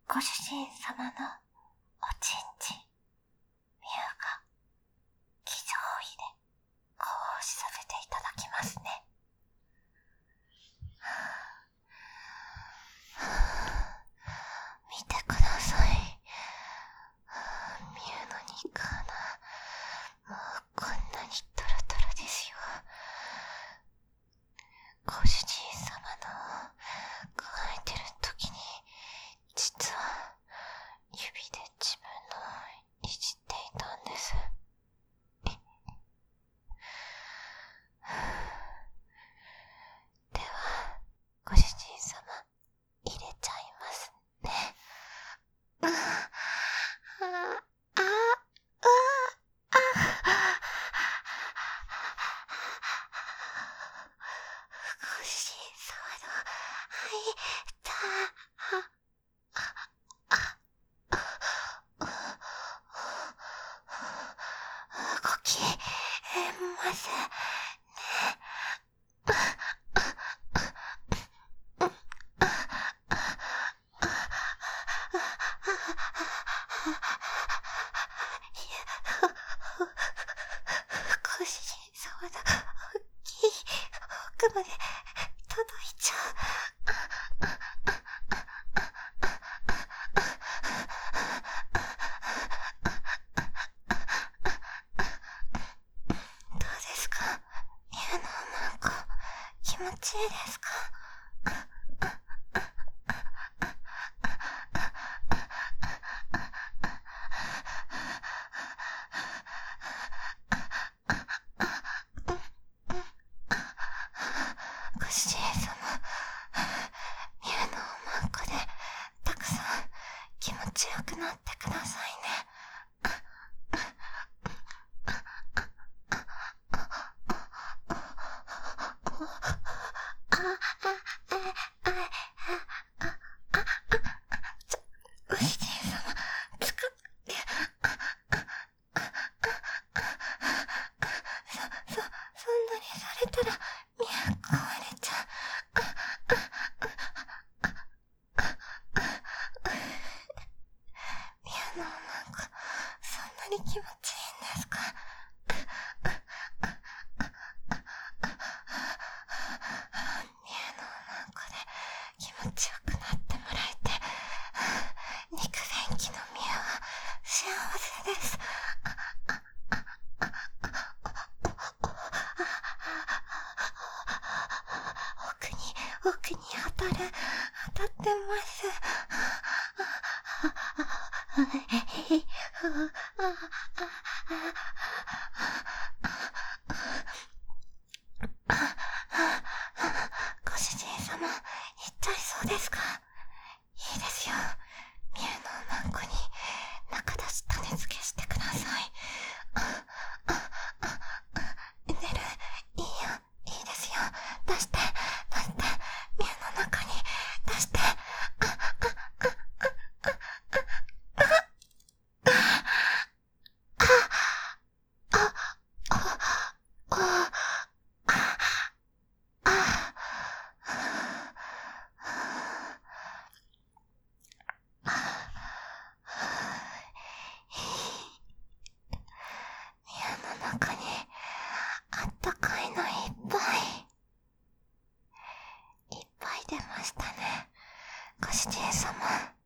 ご主人様のおちんち、ミュウが騎乗位でこうしさせていただきますね。見てください。ミュウの肉穴、もうこんなにトロトロですよ。ご主人様の乾いてる時に実は指で自分のいじっていたんです。ではご主人様入れちゃいますね。ご主人様の入った動きますね。ご主人様の大きい奥まで届いちゃう。どうですか？ミュウのおまんこ気持ちいいですか？ご主人様、ミュウのおまんこでたくさん気持ちよくなってくださいね。ご主人様、つかってそんなにされたらミュウ壊れちゃう。ミュウのおまんこそんなに気持ちいいんですか？ミュウのおまんこで気持ちよくなってもらえて、肉便器のミュウは幸せです。奥に当たってます。ご主人様、行っちゃいそうですか？いいですよ。ミュウのおまんこに中出し種付けしてください。いいよ、いいですよ。出して、ミュウの中に出して。ミュウの中にあったかいのいっぱい出ましたね。ご主人様、